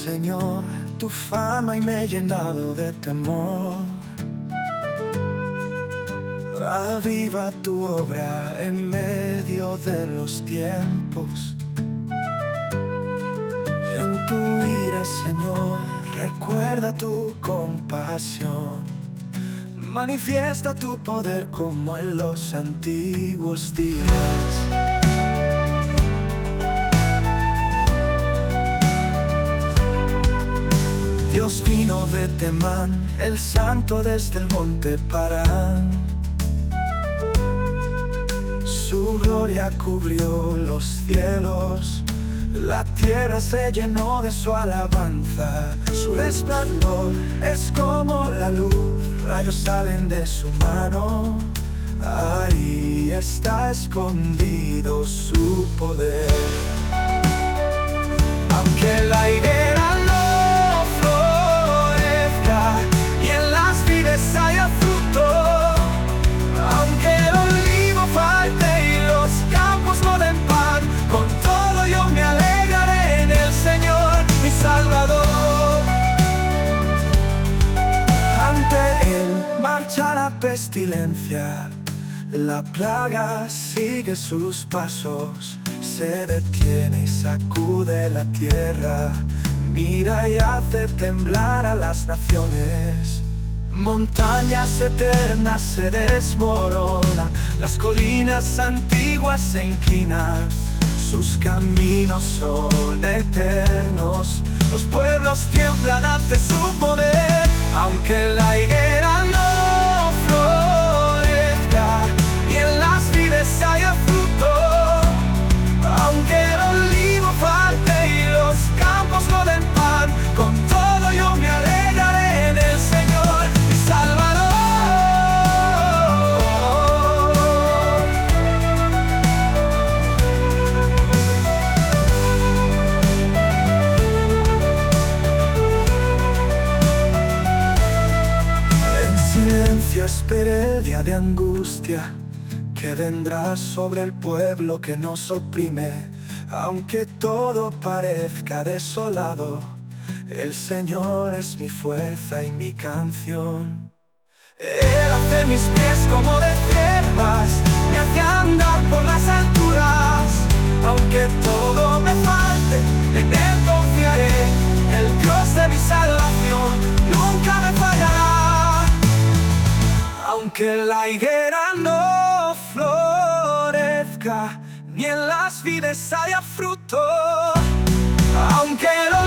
Señor, tu fama y me he llenado de temor. Aviva tu obra en medio de los tiempos. En tu ira, Señor, recuerda tu compasión. Manifiesta tu poder como en los antiguos días. Dios vino de Temán, el santo desde el monte Parán. Su gloria cubrió los cielos, la tierra se llenó de su alabanza. Su resplandor es como la luz, rayos salen de su mano. Ahí está escondido su poder. Aunque la higuera no florezca y en las vides haya fruto, aunque el olivo falte y los campos no den pan, con todo yo me alegraré en el Señor, mi Salvador. Ante él marcha la pestilencia, la plaga sigue sus pasos, se detiene y sacude la tierra, mira y hace temblar a las naciones. Montañas eternas se desmoronan, las colinas antiguas se inclinan, sus caminos son eternos, los pueblos tiemblan ante su poder. Aunque la higuera no florezca y en las vides haya fruto, aunque el olivo falte y los campos no den pan, con todo yo me alegraré en el Señor, mi Salvador. En silencio esperé el día de angustia que vendrá sobre el pueblo que nos oprime. Aunque todo parezca desolado, el Señor es mi fuerza y mi canción. Él hace mis pies como de ciervas, me hace andar por las alturas. Aunque todo me falte, en Él confiaré, el Dios de mi salvación nunca me fallará. Aunque la higuera no florezca, ni en las vides haya fruto, aunque